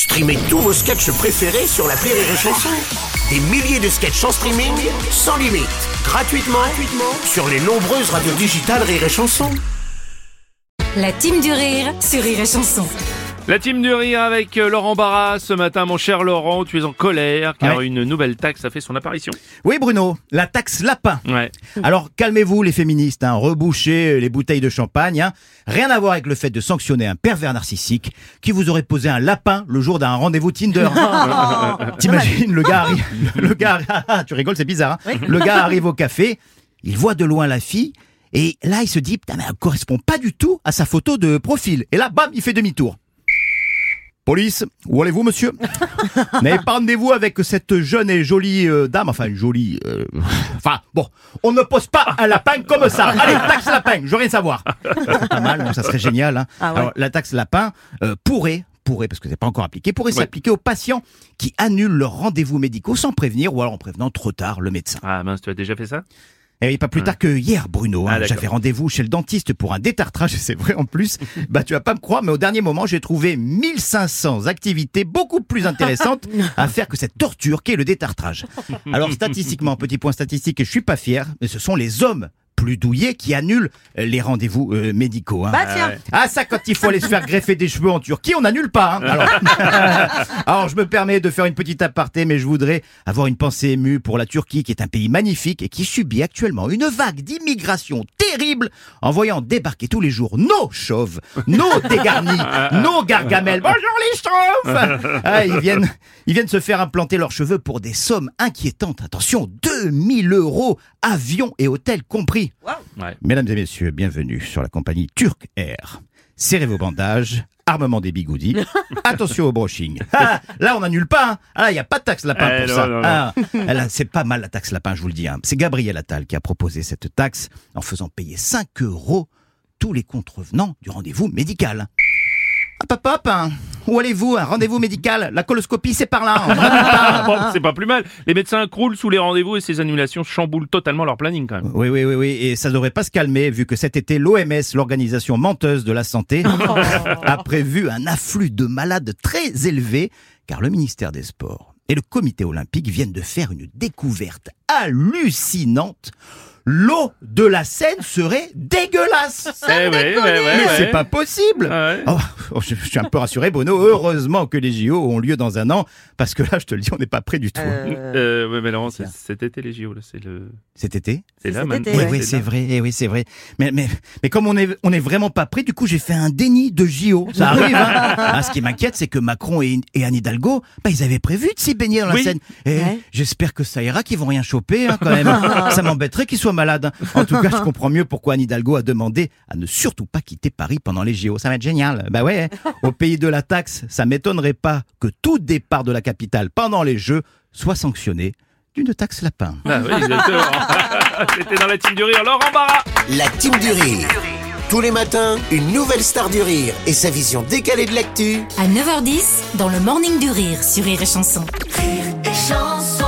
Streamez tous vos sketchs préférés sur l'appli Rire et Chanson. Des milliers de sketchs en streaming, sans limite, gratuitement sur les nombreuses radios digitales Rire et Chanson. La team du rire sur Rire et Chanson. La team du rire avec Laurent Barra. Ce matin, mon cher Laurent, tu es en colère car une nouvelle taxe a fait son apparition. Oui Bruno, la taxe lapin. Ouais. Alors calmez-vous les féministes, rebouchez les bouteilles de champagne. Rien à voir avec le fait de sanctionner un pervers narcissique qui vous aurait posé un lapin le jour d'un rendez-vous Tinder. T'imagines, le gars, tu rigoles, c'est bizarre. Le gars arrive au café, il voit de loin la fille et là il se dit, putain mais elle correspond pas du tout à sa photo de profil. Et là, bam, il fait demi-tour. Police, où allez-vous monsieur? Mais épargnez-vous avec cette jeune et jolie dame, bon, on ne pose pas un lapin comme ça. Allez, taxe lapin, je veux rien savoir. C'est pas mal, donc ça serait génial. Ah ouais. Alors, la taxe lapin pourrait, parce que c'est pas encore appliqué, pourrait s'appliquer aux patients qui annulent leurs rendez-vous médicaux sans prévenir ou alors en prévenant trop tard le médecin. Ah mince, tu as déjà fait ça? Et oui, pas plus tard que hier, Bruno. J'avais rendez-vous chez le dentiste pour un détartrage, c'est vrai en plus. Tu vas pas me croire, mais au dernier moment, j'ai trouvé 1500 activités beaucoup plus intéressantes à faire que cette torture qu'est le détartrage. Alors statistiquement, petit point statistique, et je suis pas fier, mais ce sont les hommes plus douillés qui annulent les rendez-vous médicaux. Tiens. Ah ça, quand il faut aller se faire greffer des cheveux en Turquie, on n'annule pas. Alors je me permets de faire une petite aparté, mais je voudrais avoir une pensée émue pour la Turquie, qui est un pays magnifique et qui subit actuellement une vague d'immigration terrible, en voyant débarquer tous les jours nos chauves, nos dégarnis, nos gargamels. Bonjour les chauves. Ils viennent se faire implanter leurs cheveux pour des sommes inquiétantes. Attention, 2000 €, avion et hôtel compris. Wow. Ouais. Mesdames et messieurs, bienvenue sur la compagnie Turk Air. Serrez vos bandages, armement des bigoudis, attention au brushing. Là, on n'annule pas. Là, il n'y a pas de taxe lapin pour ça. Non. Là, c'est pas mal la taxe lapin, je vous le dis. C'est Gabriel Attal qui a proposé cette taxe en faisant payer 5 € tous les contrevenants du rendez-vous médical. Hop, où allez-vous? Un rendez-vous médical? La coloscopie, c'est par là. Bon, c'est pas plus mal. Les médecins croulent sous les rendez-vous et ces annulations chamboulent totalement leur planning quand même. Oui. Et ça devrait pas se calmer, vu que cet été, l'OMS, l'Organisation menteuse de la santé, a prévu un afflux de malades très élevé, car le ministère des Sports et le Comité olympique viennent de faire une découverte hallucinante. L'eau de la Seine serait dégueulasse. Mais c'est pas possible. Ouais. Je suis un peu rassuré, Bruno. Heureusement que les JO ont lieu dans un an, parce que là, je te le dis, on n'est pas prêt du tout. Ouais, mais Laurent, c'est cet été les JO, là, c'est le... Cet été? C'est là cet même. été, Oui, c'est vrai. Mais comme on est vraiment pas prêt, du coup, j'ai fait un déni de JO. Ça arrive, ce qui m'inquiète, c'est que Macron et Anne Hidalgo, ils avaient prévu de s'y baigner dans la Seine. Et j'espère que ça ira, qu'ils vont rien choper, quand même. Ça m'embêterait qu'ils soient malades. En tout cas, je comprends mieux pourquoi Anne Hidalgo a demandé à ne surtout pas quitter Paris pendant les JO. Ça va être génial. Au pays de la taxe, ça m'étonnerait pas que tout départ de la capitale pendant les Jeux soit sanctionné d'une taxe lapin. Ah oui, exactement. C'était dans la team du rire, Laurent Barra. La team du rire. Tous les matins, une nouvelle star du rire et sa vision décalée de l'actu. À 9h10, dans le Morning du Rire sur Rire et Chanson. Rire et Chanson.